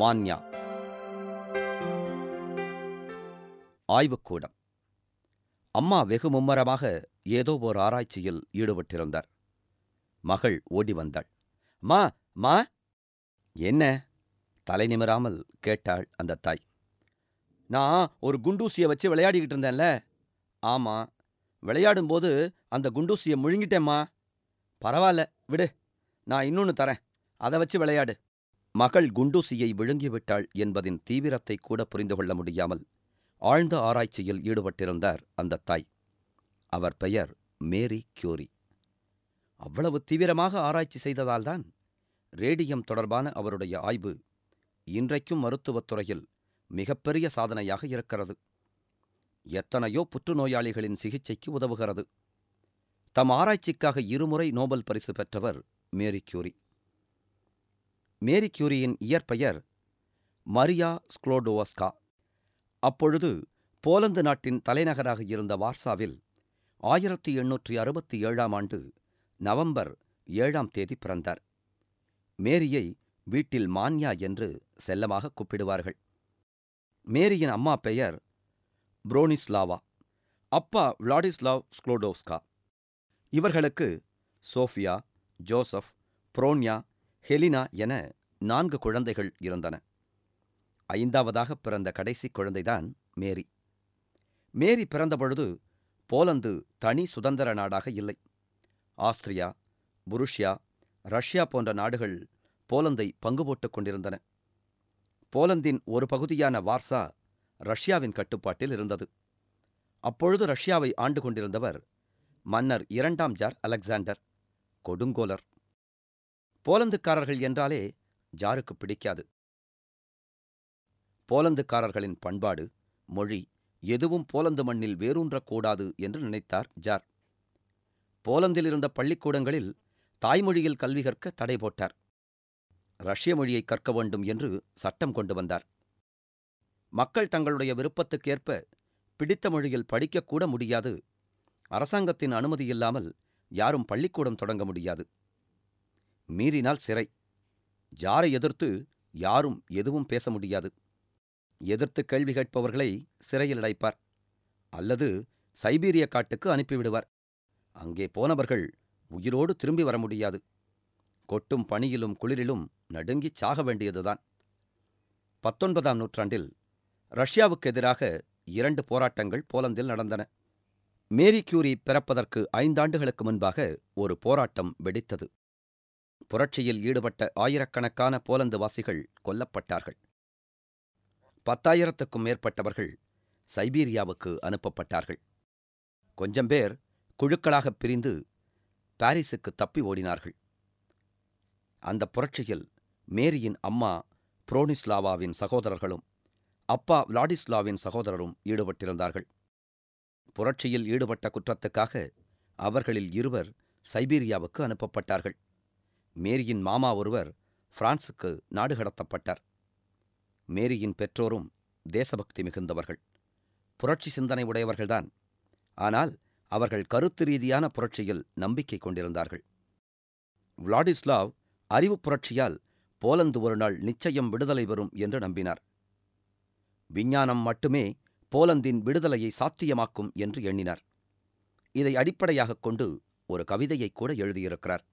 மான்யா. ஆய்வுக்கூடம். அம்மா வெகு மும்மரமாக ஏதோ ஓர் ஆராய்ச்சியில் ஈடுபட்டிருந்தார். மகள் ஓடி வந்தாள். மா மா. என்ன? தலை நிமிராமல் கேட்டாள் அந்த தாய். நான் ஒரு குண்டூசியை வச்சு விளையாடிக்கிட்டு இருந்தேன்ல. ஆமா, விளையாடும்போது அந்த குண்டூசியை முழுங்கிட்டேம்மா. பரவாயில்ல, விடு, நான் இன்னொன்று தரேன், அதை வச்சு விளையாடு. மகள் குண்டூசியை விழுங்கிவிட்டாள் என்பதின் தீவிரத்தை கூட புரிந்து கொள்ள முடியாமல் ஆழ்ந்த ஆராய்ச்சியில் ஈடுபட்டிருந்தார் அந்த தாய். அவர் பெயர் மேரி கியூரி. அவ்வளவு தீவிரமாக ஆராய்ச்சி செய்ததால்தான் ரேடியம் தொடர்பான அவருடைய ஆய்வு இன்றைக்கும் மருத்துவத்துறையில் மிகப்பெரிய சாதனையாக இருக்கிறது. எத்தனையோ புற்றுநோயாளிகளின் சிகிச்சைக்கு உதவுகிறது. தம் ஆராய்ச்சிக்காக 2 முறை நோபல் பரிசு பெற்றவர் மேரி கியூரி. மேரி கியூரியின் இயற்பெயர் மரியா ஸ்க்ளோடோவஸ்கா. அப்பொழுது போலந்து நாட்டின் தலைநகராக இருந்த வார்சாவில் 1867ஆம் ஆண்டு நவம்பர் 7ஆம் தேதி பிறந்தார். மேரியை வீட்டில் மான்யா என்று செல்லமாக கூப்பிடுவார்கள். மேரியின் அம்மா பெயர் புரோனிஸ்லாவா, அப்பா விளாடிஸ்லாவ் ஸ்க்ளோடோவ்ஸ்கா. இவர்களுக்கு சோஃபியா, ஜோசப், புரோன்யா, ஹெலினா என 4 குழந்தைகள் இருந்தன. 5ஆவதாக பிறந்த கடைசி குழந்தைதான் மேரி. மேரி பிறந்தபொழுது போலந்து தனி சுதந்திர நாடாக இல்லை. ஆஸ்திரியா, புருஷியா, ரஷ்யா போன்ற நாடுகள் போலந்தை பங்கு போட்டுக் கொண்டிருந்தன. போலந்தின் ஒரு பகுதியான வார்சா ரஷ்யாவின் கட்டுப்பாட்டில் இருந்தது. அப்பொழுது ரஷ்யாவை ஆண்டு கொண்டிருந்தவர் மன்னர் 2ஆம் ஜார் அலெக்சாண்டர், கொடுங்கோலர். போலந்துக்காரர்கள் என்றாலே ஜாருக்கு பிடிக்காது. போலந்துக்காரர்களின் பண்பாடு, மொழி எதுவும் போலந்து மண்ணில் வேரூன்றக்கூடாது என்று நினைத்தார் ஜார். போலந்தில் இருந்த பள்ளிக்கூடங்களில் தாய்மொழியில் கல்வி கற்க தடை போட்டார். ரஷ்ய மொழியை கற்க வேண்டும் என்று சட்டம் கொண்டு வந்தார். மக்கள் தங்களுடைய விருப்பத்துக்கேற்ப பிடித்த மொழியில் படிக்கக்கூட முடியாது. அரசாங்கத்தின் அனுமதி இல்லாமல் யாரும் பள்ளிக்கூடம் தொடங்க முடியாது. மீறினால் சிறை. ஜாரை எதிர்த்து யாரும் எதுவும் பேச முடியாது. எதிர்த்து கேள்வி கேட்பவர்களை சிறையில் அடைப்பார் அல்லது சைபீரிய காட்டுக்கு அனுப்பிவிடுவார். அங்கே போனவர்கள் உயிரோடு திரும்பி வர முடியாது. கொட்டும் பனியிலும் குளிரிலும் நடுங்கிச் சாக வேண்டியதுதான். 19ஆம் நூற்றாண்டில் ரஷ்யாவுக்கு எதிராக 2 போராட்டங்கள் போலந்தில் நடந்தன. மேரி கியூரி பிறப்பதற்கு 5 ஆண்டுகளுக்கு முன்பாக ஒரு போராட்டம் வெடித்தது. புரட்சியில் ஈடுபட்ட ஆயிரக்கணக்கான போலந்து வாசிகள் கொல்லப்பட்டார்கள். 10,000க்கும் மேற்பட்டவர்கள் சைபீரியாவுக்கு அனுப்பப்பட்டார்கள். கொஞ்சம் பேர் குழுக்களாகப் பிரிந்து பாரிஸுக்கு தப்பி ஓடினார்கள். அந்த புரட்சியில் மேரியின் அம்மா புரோனிஸ்லாவாவின் சகோதரர்களும் அப்பா விளாடிஸ்லாவின் சகோதரரும் ஈடுபட்டிருந்தார்கள். புரட்சியில் ஈடுபட்ட குற்றத்துக்காக அவர்களில் 2 சைபீரியாவுக்கு அனுப்பப்பட்டார்கள். மேரியின் மாமா ஒருவர் பிரான்சுக்கு நாடு கடத்தப்பட்டார். மேரியின் பெற்றோரும் தேசபக்தி மிகுந்தவர்கள், புரட்சி சிந்தனை உடையவர்கள்தான். ஆனால் அவர்கள் கருத்து ரீதியான புரட்சியில் நம்பிக்கை கொண்டிருந்தார்கள். விளாடிஸ்லாவ் அறிவுப் புரட்சியால் போலந்து ஒரு நாள் நிச்சயம் விடுதலை பெறும் என்று நம்பினார். விஞ்ஞானம் மட்டுமே போலந்தின் விடுதலையை சாத்தியமாக்கும் என்று எண்ணினார். இதை அடிப்படையாகக் கொண்டு ஒரு கவிதையை கூட எழுதியிருக்கிறார்.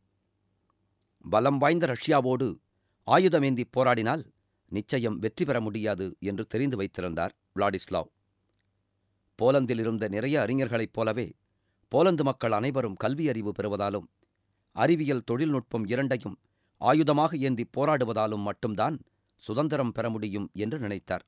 பலம் வாய்ந்த ரஷ்யாவோடு ஆயுதமேந்தி போராடினால் நிச்சயம் வெற்றி பெற முடியாது என்று தெரிந்து வைத்திருந்தார் விளாடிஸ்லாவ். போலந்தில் இருந்த நிறைய அறிஞர்களைப் போலவே போலந்து மக்கள் அனைவரும் கல்வி அறிவு பெறுவதாலும் அறிவியல் தொழில்நுட்பம் இரண்டையும் ஆயுதமாக ஏந்தி போராடுவதாலும் மட்டும்தான் சுதந்திரம் பெற முடியும் என்று நினைத்தார்.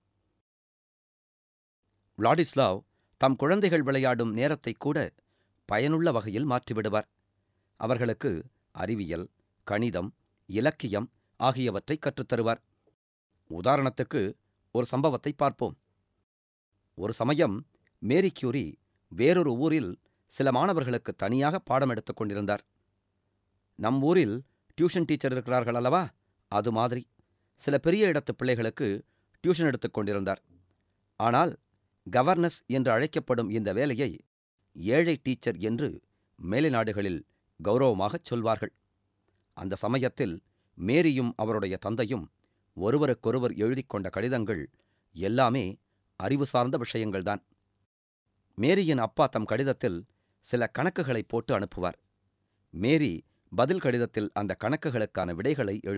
விளாடிஸ்லாவ் தம் குழந்தைகள் விளையாடும் நேரத்தை கூட பயனுள்ள வகையில் மாற்றிவிடுவார். அவர்களுக்கு அறிவியல், கணிதம், இலக்கியம் ஆகியவற்றை கற்றுத்தருவார். உதாரணத்துக்கு ஒரு சம்பவத்தை பார்ப்போம். ஒரு சமயம் மேரி கியூரி வேறொரு ஊரில் சில மாணவர்களுக்கு தனியாக பாடம் எடுத்துக் கொண்டிருந்தார். நம் ஊரில் டியூஷன் டீச்சர் இருக்கிறார்கள் அல்லவா, அது மாதிரி சில பெரிய இடத்து பிள்ளைகளுக்கு டியூஷன் எடுத்துக் கொண்டிருந்தார். ஆனால் கவர்னஸ் என்று அழைக்கப்படும் இந்த வேலையை ஏழை டீச்சர் என்று மேலை நாடுகளில் கௌரவமாகச் சொல்வார்கள். அந்த சமயத்தில் மேரியும் அவருடைய தந்தையும் ஒருவருக்கொருவர் எழுதிக் கொண்ட கடிதங்கள் எல்லாமே அறிவு சார்ந்த விஷயங்கள்தான். மேரியின் அப்பா தம் கடிதத்தில் சில கணக்குகளை போட்டு அனுப்புவார். மேரி பதில் கடிதத்தில் அந்த கணக்குகளுக்கான விடைகளை